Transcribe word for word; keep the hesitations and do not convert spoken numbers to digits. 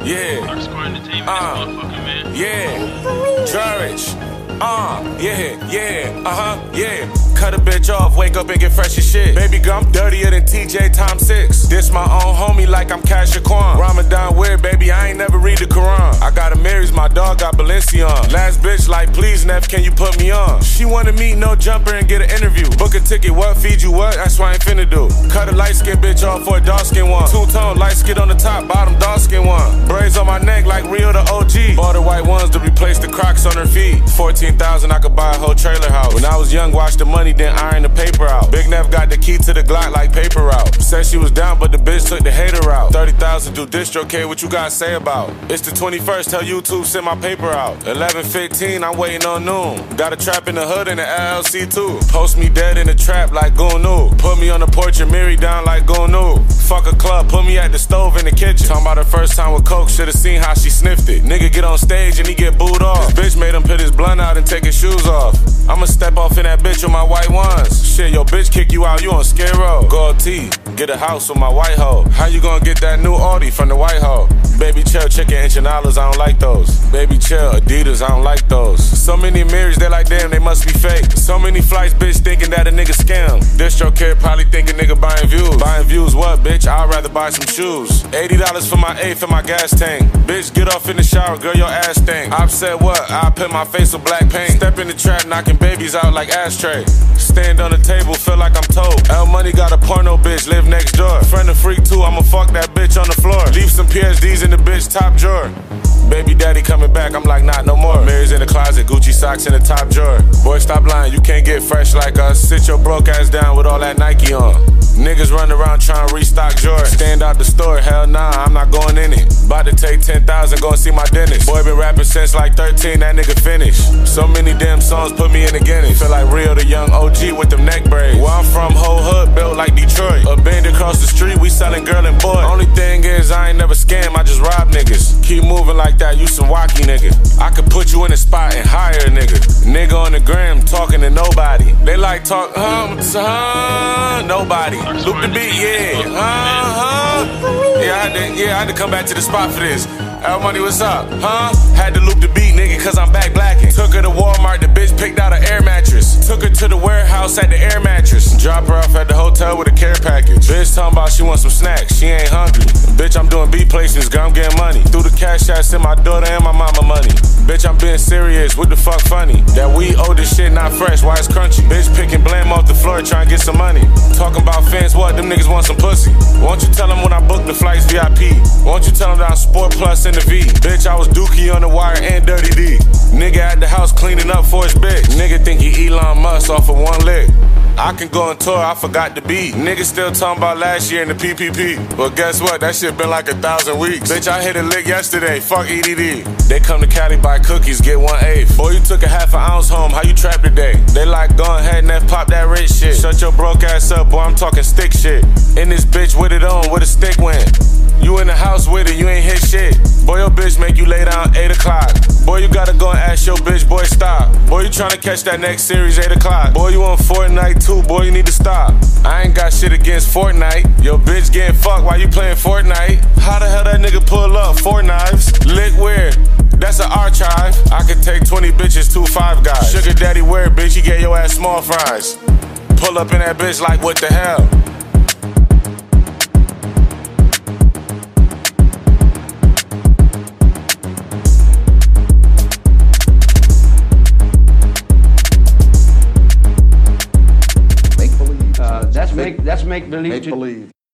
Yeah. Underscore entertainment, Uh, this motherfucker, man. Yeah. Courage. Uh, yeah, yeah, uh-huh, yeah. Cut a bitch off, wake up and get fresh as shit. Baby girl, I'm dirtier than T J times six. This my own homie like I'm Cash Quan. Ramadan weird, baby, I ain't never read the Quran. I got a Mary's, my dog got Balenciaga. Last bitch like, please, Neff, can you put me on? She wanna meet no jumper and get an interview. Book a ticket, what, feed you what? That's what I ain't finna do. Cut a light skin bitch off for a dark skin one. Two tone, light skin on the top, bottom dark skin one. Braids on my neck like Rio the O G. Bought the white ones to replace the Crocs on her feet. fourteen thousand, I could buy a whole trailer house. When I was young, watch the money, then iron the paper out. Big Neff got the key to the Glock like paper route. Said she was down, but the bitch took the hater out. thirty thousand do DistroKid, what you gotta say about? It's the twenty-first, tell YouTube send my paper out. eleven fifteen, I'm waiting on noon. Got a trap in the hood and the L L C too. Post me dead in the trap like Goonu. Put me on the porch and Mary down like Goonu. Fuck a club, put me at the stove in the kitchen. Talking about her first time with coke, should've seen how she sniffed it. Nigga get on stage and he get booed off. This bitch made him put his blunt out and take his shoes off. I'ma step off in that bitch with my white ones. Shit, your bitch kick you out, you on Skid Row. Gold T, get a house with my white hoe. How you gonna get that new Audi from the white hoe? Baby chill, chicken enchiladas, I don't like those. Baby chill, Adidas, I don't like those. So many mirrors, they like damn, they must be fake. So many flights, bitch, thinking that a nigga scam. DistroKid probably thinking nigga buying views. Buying views what, bitch? I'd rather buy some shoes. eighty dollars for my eighth and my gas tank. Bitch, get off in the shower, girl, your ass stink. I've said what? I put my face with black paint. Step in the trap, knocking babies out like ashtray. Stand on the table, feel like I'm told. L Money got a porno bitch, live next door. Friend of freak too, I'ma fuck that bitch on the floor. Leave some P S Ds in the bitch top drawer. Baby daddy coming back, I'm like, not no more. Mary's in the closet, Gucci socks in the top drawer. Boy, stop lying, you can't get fresh like us. Sit your broke ass down with all that Nike on. Niggas run around trying to restock Jordan. Stand out the store, hell nah, I'm not going in it. About to take ten thousand, go and see my dentist. Boy been rapping since like thirteen, that nigga finished. So many damn songs put me in the Guinness. Feel like Rio the young O G with them neck braids. Where I'm from, whole hood built like Detroit. A band across the street, we selling girl and boy. Only thing is I ain't never scam, I just rob niggas. Keep moving like that, you some wacky nigga. I could put you in a spot and hire a nigga. Nigga on the gram talking to nobody. They like talk, huh, huh, nobody. Loop the beat, yeah, huh, huh. Yeah, I had to, yeah, I had to come back to the spot for this. L Money, what's up, huh? Had to loop the beat, nigga, cause I'm back blacking. Took her to Walmart, the bitch picked out an air mattress. Took her to the warehouse at the air mattress. Drop her off at the hotel with a care package. Bitch talking about she wants some snacks, she ain't hungry. Bitch, I'm doing beat placements, girl, I'm getting money. Through the cash app, send my daughter and my mama money. Bitch, I'm being serious, what the fuck funny? That we old as shit, not fresh, why it's crunchy? Bitch picking blame off the floor, trying to get some money. Talking about fans, what? Them niggas want some pussy. Won't you tell them when I book the flights V I P? Won't you tell them that I'm Sport Plus in the V? Bitch, I was Dookie on the wire and Dirty D. Nigga at the house cleaning up for his bitch. Nigga think he Elon Musk off of one lick. I can go on tour, I forgot the beat. Niggas still talking about last year in the P P P. Well, guess what? That shit been like a thousand weeks. Bitch, I hit a lick yesterday, fuck E D D. They come to Cali, buy cookies, get one eighth. Boy, you took a half an ounce home, how you trap today? They like, go ahead, Neff, pop that rich shit. Shut your broke ass up, boy, I'm talking stick shit. In this bitch with it on, where the stick went. You in the house with it, you ain't hit shit. Boy, your bitch make you lay down eight o'clock. Boy, you gotta go and ask your bitch, boy, stop. Boy, you tryna catch that next series, eight o'clock. Boy, you on Fortnite too, boy, you need to stop. I ain't got shit against Fortnite. Your bitch getting fucked while you playing Fortnite. How the hell that nigga pull up? Four knives, lick weird. That's an archive. I could take twenty bitches, two five guys. Sugar daddy weird, bitch, he get your ass small fries. Pull up in that bitch like, what the hell? That's make that's make believe. Make believe.